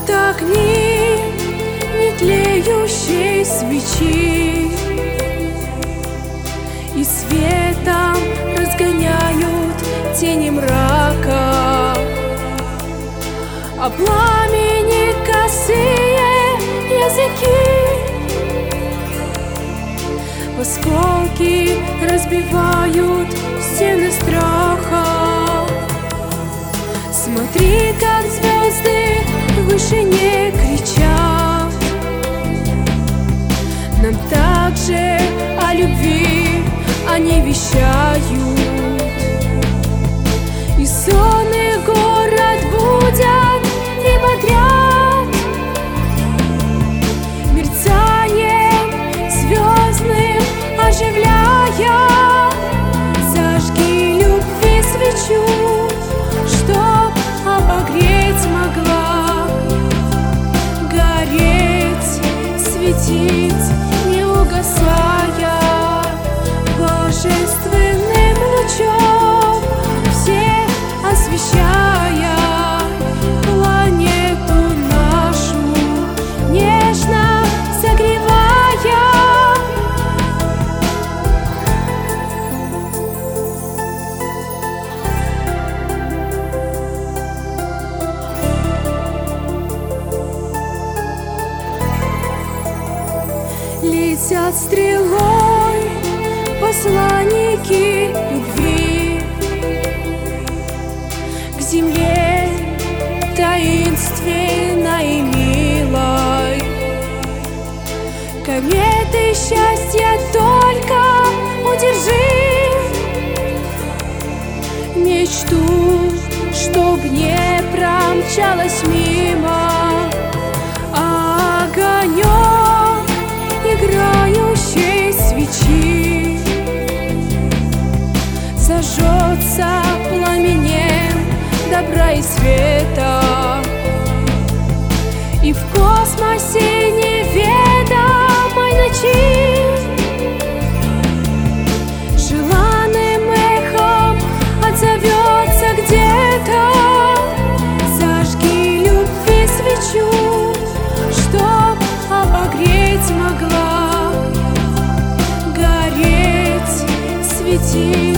огни нетлеющей свечи и светом разгоняют тени мрака, а пламени косые языки в осколки разбивают стены страха. Смотри, как звезды в вышине кричат нам также о любви они вещают, и сонный город будят и бодрят мерцанием звездным оживляя. Зажги любви свечу, чтоб обогреть могла, гореть, светить, не угасая, божественным лучом всех освещая планету нашу, нежно согревая. Летят стрелой посланники любви к земле таинственной и милой. Кометы счастья только удержи мечту, чтоб не промчалась мимо. Огонек играющей свечи зажжется пламенем добра и света, и в космосе неведомой ночи желанным эхом отзовется где-то. Зажги любви свечу, чтоб обогреть могла, гореть, светить.